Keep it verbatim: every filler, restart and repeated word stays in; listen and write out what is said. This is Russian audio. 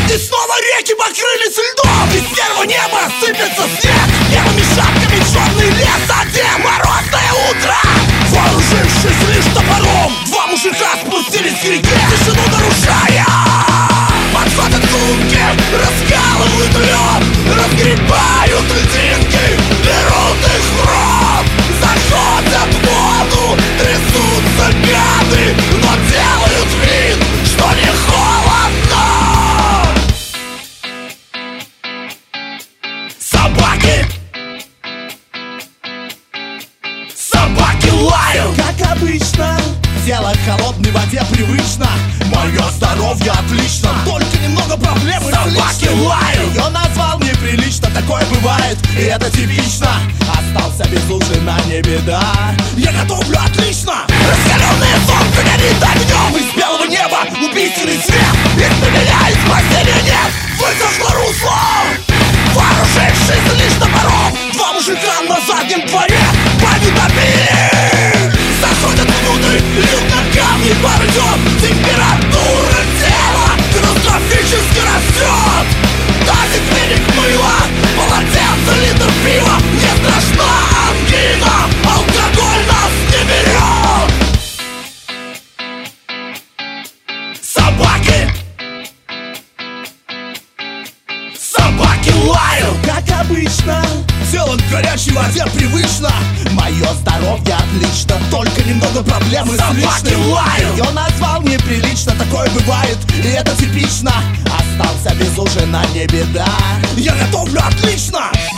И снова реки покрылись льдом, из серого неба сыпется снег. Белыми шапками черный лес, а где морозное утро? Вооружившись лишь топором, два мужика спустились к реке, тишину нарушая. Подходят сумки, раскалывают лед, разгребают льдинки, берут их в рот, заходят в воду, трясутся гады, но делают вид, что не холодно. Собаки! Собаки лают! Как обычно, тело к холодной воде привычно. Мое здоровье отлично, Только немного проблем и собаки слишком. лают! Ее назвал неприлично, такое бывает, и это типично. Остался без ужина, не беда. Я готовлю отлично! Раскаленное солнце горит огнем, из белого неба убийственный свет. Из-за меня и спасения нет, высохло русло. Вооружившись лишь топором, два мужика на заднем дворе повидали. Заходят внутрь, льют на камни, пар идет, температура тела катастрофически растет. Тазик, веник, мыло, полотенце, литр пива, не страшна ангина, алкоголь нас не берет. Собаки! Собаки лают! Как обычно, тело к горячей воде привычно. Мое здоровье отлично, только немного проблем и Собаки слишком. лают! Ее назвал неприлично, такое бывает, и это типично. Остался без ужина, не беда. Я готовлю отлично!